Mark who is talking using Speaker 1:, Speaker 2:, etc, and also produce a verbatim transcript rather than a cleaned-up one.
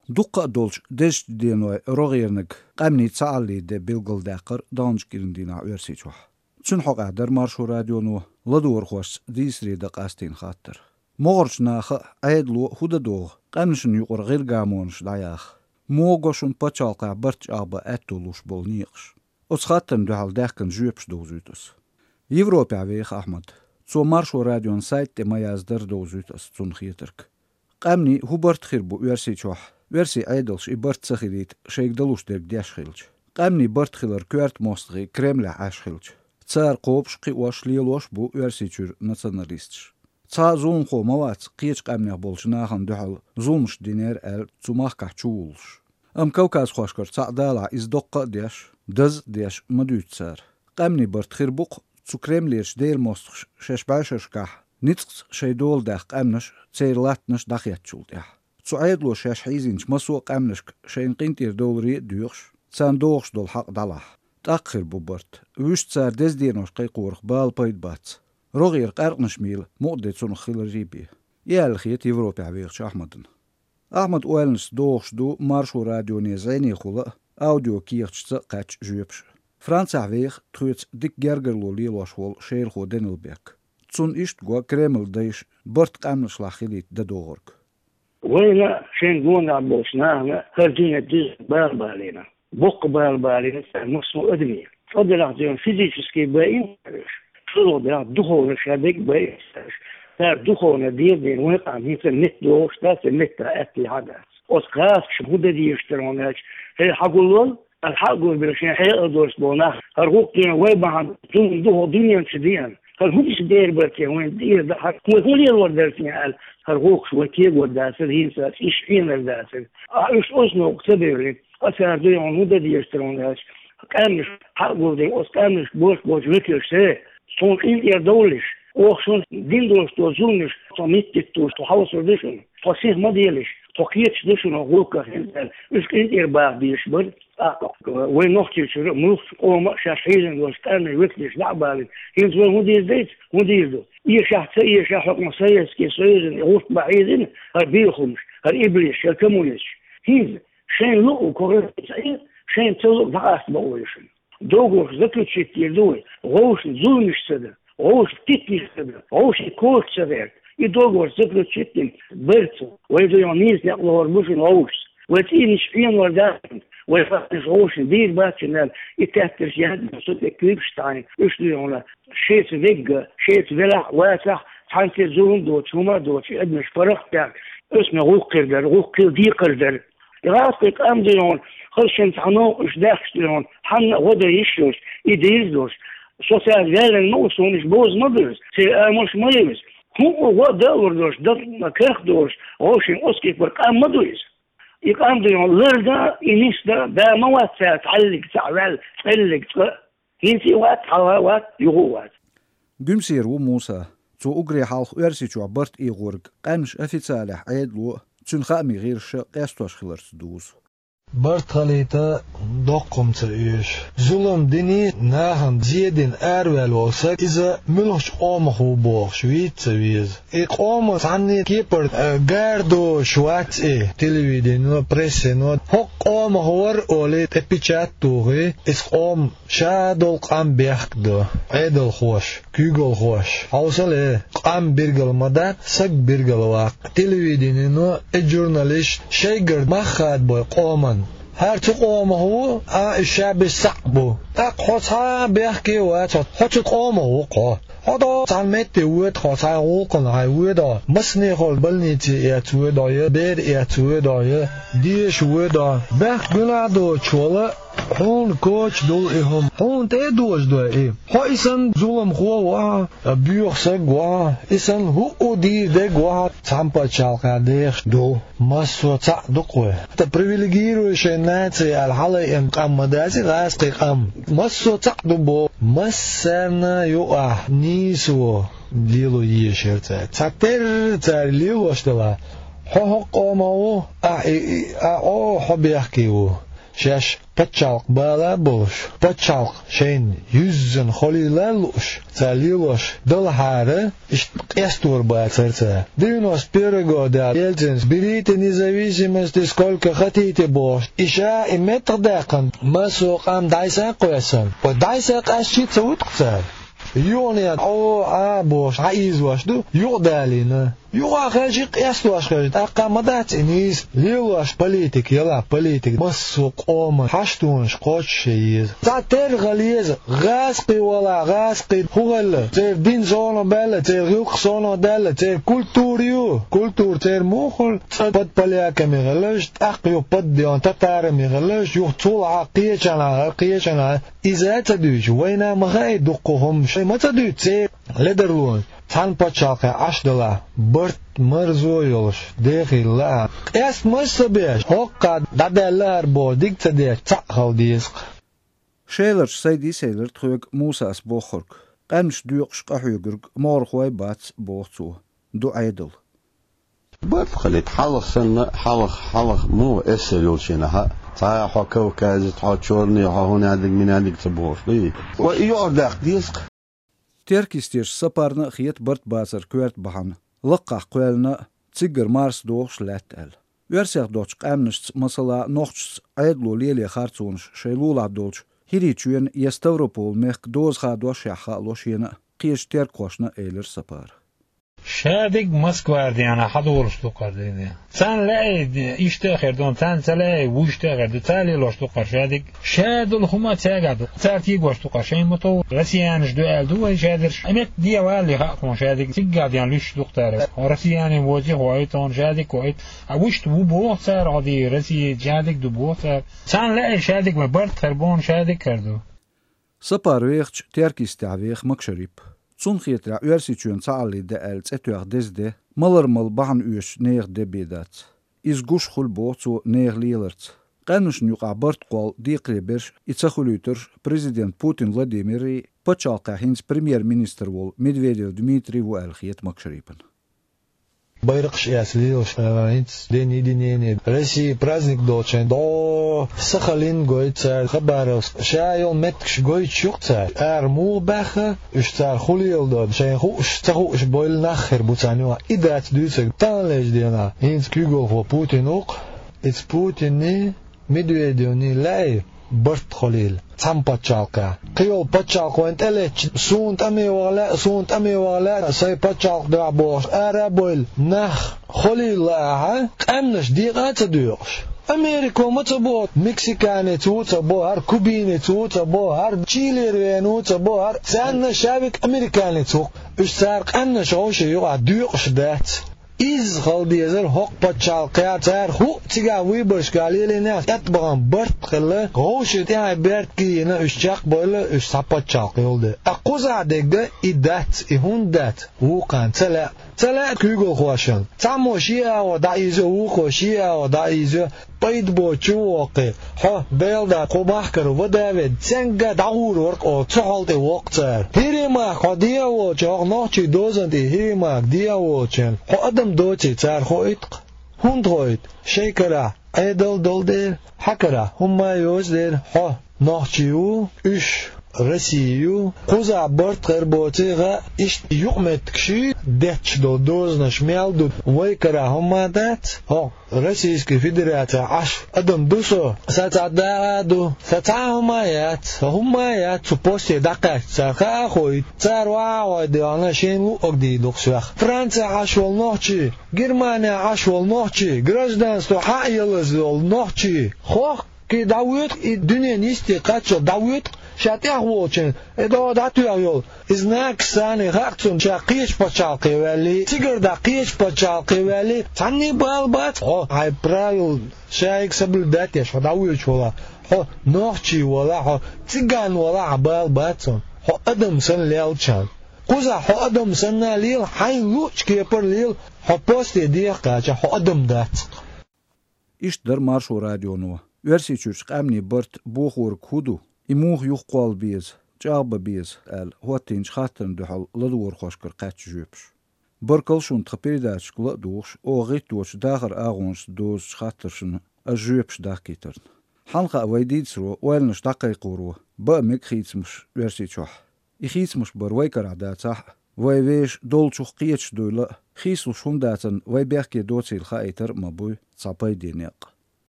Speaker 1: دقة دولش دش دينوي روغيرنك قامني تعالي دي بيلغل داقر دانش كيرندينا ويرسيتوح تشن حق عدر مارشو راديونو لدور خوش ديسري دق استين خاطر مغرش ناخ عيدلو هودا دوغ قامنشن يقر غير قامونش داياخ موغوشن بچالقا برچ آبا اتولوش بولنيقش أسخاتن دوحال داقن جوبش دوزيتوس يوروبيا ويخ أحمد تو مارشو راديون سايت دي ميازدر دوزيتوس تون خيترك قامني هو برت خيربو ويرسيتوح ورسي عيدلش إبرت سخيديت شيك دلوش ديك دياش خيلج قامني برت خيلر كوارت موستغي كريملا عاش خيلج تسار قوبش قيواش ليلوش بو ورسيتور ناسيوناليستش تا زون خو موات قيش قامني بولش ناخن دوحل زونش دينير ال تسماخ كحچولش ام كوكاز خوشكر تا دالا إز دقة دياش دز دياش مدوت تسار قامني برت خيربوق تو كريمليش ديل موستغش شش باشش كح نيتس شيدول داخ قامنش تسيرلاتنش داخياتشول دياح سعيدلو شاش حيزينش مسوق أمنشك شين قينتير دولري ديوخش سان دوغش دول حق دلاح تأخر بوبرت ويش تسار ديز دينوش قيقورخ بال بايد بات روغير قارقنش ميل مقدت سون خيل ريبي يال خيت يوروبي عبيغش أحمدن أحمد أولنس دوغش دو مارشو راديو نيزيني خلا أوديو كيرتش تقاتش جيبش فرانسا عبيغ تخويت ديك جرجرلو ليلوش وول شير خو دينلبيك تسون إشت غوا كريمل ديش برت قامنش لاخيليت دادوغرك
Speaker 2: وين شين قونا بوشنا خرجين الدز بالبالينا بق بالبالينا مسمو أدمي فضل أعطيهم فيزيكسكي باين شلو ده دخول شادك باين تار دخول دير دين وقع هيك النت دوش تاس النت أتي هذا أسقاط شهودة دي يشتروناش هي حقول الحقول برشين هي أدوش بونا هرقوقين ويبعد تون دخول دنيا شديان هل هو مش داير بركي وين دير ده حق هو ليه الورد في حال هرقوق شوية وداسر هي ساس إيش فين الداسر إيش أصله اقتدر أثر ديون مدة دي يشتروناش كانش حقول دي أس كانش بوش بوش وكيش ده صون إنتير دولش وخصوص دين دولش توزونش تميت توش تحاول سردشون فصيح ما ديلش تقيتش دشون غوكا هنتال إيش إنتير بعد بيشبر وين نختي شو موف أو ما شاشيلن وستان وكلش لعبالن هنز وين مدير ديت مدير دو إيه شحت إيه شحت مصيص كي صيزن غوف بعيدن هربيخمش هرإبليش هركمولش هنز شين لو كوريت شين تلو دعاس بقولشن دوغوش ذكرت شيء يدوي غوش زولمش سدا غوش تيتني سدا غوش كورت سدا يدوغوش ذكرت شيء برتو ويدو يونيز يقلو هربوشن غوش وتيني شفين وردان ويفتش غوش دير باتشنال يتأثر شهد بصوت كليبشتاين إيش ديونا شيت فيج شيت فيلا واسع حانك زون دوت هما دوت أدمش فرق تاع اسمه غوق قردر غوق دي قردر يغاسك أم ديون خلشن تعنو إيش داخش ديون حنا غدا يشوش يديزوش سوسيال جالن نوصون إيش بوز مدرس سي مش مليمس هو هو دور دوش دف مكرخ دوش غوشين أسكي فرق أم مدرس يقام ديون لردا إنيس دا دا موات تعلق تعمل تعلق هنتي وات حوات يغوات
Speaker 1: جمسير وموسى تو أجري حالخ أرسي تو عبرت إيغورج قامش أفي صالح عيدلو تنخامي غير شق قاستوش خلرت دوز
Speaker 3: برت خليتا دقم تأيش ظلم ديني ناهم زيدين أروال وسك إذا ملوش قامه وباخ شويت تبيز إقامة عني كيبرت جاردو شوات إيه تلفزيون بريسنو حق قامه ور أوليت إبيشات توغي إسقام شادل قام بيحكدو عيدل خوش كيغل خوش حوصل إيه قام بيرجل مدات سك بيرجل واق تلفزيون الجورناليست شيغر ما خاد بوي قامان هر تقوم هو الشعب الصعب أقصى بيحكي واتش هتقوم هو قا هذا تعمد ويد خاصة وقن هاي ويدا مسني خال بلنيتي يتويدا يبير يتويدا ديش ويدا بخ بلادو شولا هون كوتش دول إهم هون تدوش دو إيه ها إنسان ظلم هو بيوخسك وا إنسان هو دير دك وا تامبا شالقا ديش دو مسو تعدقوه تبريفيليجيرو شناتي الحالة إن قام مدازي غاسقي قام مسو تعدبو مسنا يوآ نيسو ليلو يشيرتا تاتر تار ليلو اشتلا حق قامو أو حبيحكيو شاش بتشالق بالا بوش بتشالق شين يزن خليلا لوش تاليلوش دلحارة اشت قيستور باعترتا девяносто первый год Ельцин берите независимости сколько хотите бош иша и метр декан масокам дайса коясан по дайса кашчица утцар يوني أو أبوش عايز واش دو يقدالينا يوغا خاجي قياس واش خاجي تاقا مدات إنيس ليواش بوليتيك يلا بوليتيك مسوق أوما حشتونش قوش شيز تعتر غليز غاسقي ولا غاسقي هوغل تير دين زونو بلا تير غيوك زونو دالا تير كولتوريو كولتور تير موخل تبد بلياكا ميغلش تاقيو بد ديون تتار ميغلش يوغ طول عقيشان عقيشان إذا تدوش وينا مغاي دقوهم شي ما تدو تير لدرلون تان باتشالقا أشدلا برت مرزويولش ديخي لا إس مسبيش هوكا دادالار بو ديك تديش تاقل ديسق
Speaker 1: شيلرش سيدي سيلر تخوك موساس بوخرك قنش ديوقش قحيوغرك مورخوي باتس بوخصو دو عيدل
Speaker 4: برت خليت حلق سنة حلق حلق مو اسلوشينها تا حكو كازت حچورني هنا دك من دك تبوش لي ويوردق ديسق
Speaker 1: تركيستيش سپارنا خيت برت باسر كويرت بحن لقا قوالنا تيجر مارس دوغش لاتال ويرسيخ دوغش قامنش مثلا نوخش عيدلو ليلي خارتونش شيلول عبدولش هيري تشوين يستوروبول ميخ دوز خادوش يحا لوشينا قيش تركوشنا ايلر سپار
Speaker 5: شادق مسكوار ديانا حضورش تقر دينا تان لاي اشتاخر دون تان تلاي وشتاخر دو تالي لوش تقر شادق شادل هما تاقعدو تارتيق وش تقر شين مطور رسيانش دو آل دو شادرش امت ديا والي خاقون شادق تقعد يعني لش دقتارف ورسياني موزي هوايتون شادق وعيت اوش تبو بوغ تار عدي رسي شادق دو بوغ تار تان لاي شادق مبرد خربون شادق كردو
Speaker 1: سپار ويخش تركيس تعويخ مكشريب Tsun khietra üersitüön saalli de el tsetüär desde malırmal bahan ües neer de bedat. Iz gushkhul boğzu neer lielert. Qanus nuqa bart qol diqleber itsakhulütür Prezident Putin Vladimiri pachalqa hins Premier Minister vol Medvedev Dmitri vo el khiet makshripen.
Speaker 3: Байрак шяслилш, инц день единения. России праздник долчен. До Сахалин гой царь Хабаровск. Шайол меткш гой чук царь. Ар мул баха, уж царь хулил дод. Шайн хуш цахуш бойл нахер буцанюа. И дать дюцек танлеш дена. Инц кюгол хо Путин ук. Иц Путин ни Медведев ни лай. برت خليل تام باتشالكا قيول باتشالك وانت ليش سونت امي ولا سونت امي ولا ساي باتشالك دا بوش ارابول نخ خليل لا امنش ديقات دوش امريكا متبوت مكسيكاني توتا بوهر كوبيني توتا بوهر تشيلي رينو تبوهر سان شابك امريكاني توك اش سارق ان شوشي يقع دوش دات إز خالديزر هوك باتشالقيا تار هو تيجا ويبرش قاليلي ناس يتبغن برت خلا غوش تاعي برت كينا اشجاق بولا اش ساباتشالقي يولد اقوزا ديك ده إدات إهون دات هو كان تلا تلا كيغو خواشن تامو شيا ودايزو وخو شيا ودايزو بيد بو چوقي ها بيلدا قباحكر وداود سنگا داور ورق او تحالتي وقتر هيريما خديا و جاق نوچي دوزندي هيريما ديا وچن خو ادم دوچي تار خو اتق هوند خويت شيكرا ايدل دولدير حكرا هما يوزدير ها نوچيو اش Россию, куза борт херботига, иш юкметкши, дечь до дозна шмялду, вайкара хомадат, о, Российская Федерация, аш, адам дусо, сацададу, сацахомаят, хомаят, супости дакать, цархахой, царваой, диана шенгу огди доксвах. Франция аш волнохчи, Германия аш волнохчи, гражданство хаялыз волнохчи, хох, ки даует и дуня нисти качо даует, شاتيح ووچن ادو داتو يول ازناك ساني خاقتون شاقيش بچالقي ولي تيگر دا قيش بچالقي ولي تاني بالبات او هاي برايل شايك سبل داتيش وداويش ولا هو نوخشي ولا هو تيغان ولا بالبات هو ادم سن ليلچان قوزا هو ادم سن ليل هاي لوچ كيبر ليل هو بوستي ديقاچا هو ادم دات
Speaker 1: اشتر مارشو راديونو ورسيچوش قامني برت بوخور كودو إموه يقوال بيز جاب بيز ال هوتينش خاطرن دحل لدور خوشكر قاتش جوبش بركل شون تخبيرداش كلا دوش او غيت دوش داخر اغونش دوز خاطرشن اجوبش داكيترن حلقة ويديتسرو ويلن شتاقي قورو با مك خيتمش ورسيتشوح إخيتمش بروي كرعداتح ويويش دولشوخ قيتش دولا خيسو شونداتن ويبيحكي دوتسي الخائتر مبوي تصابي دينيق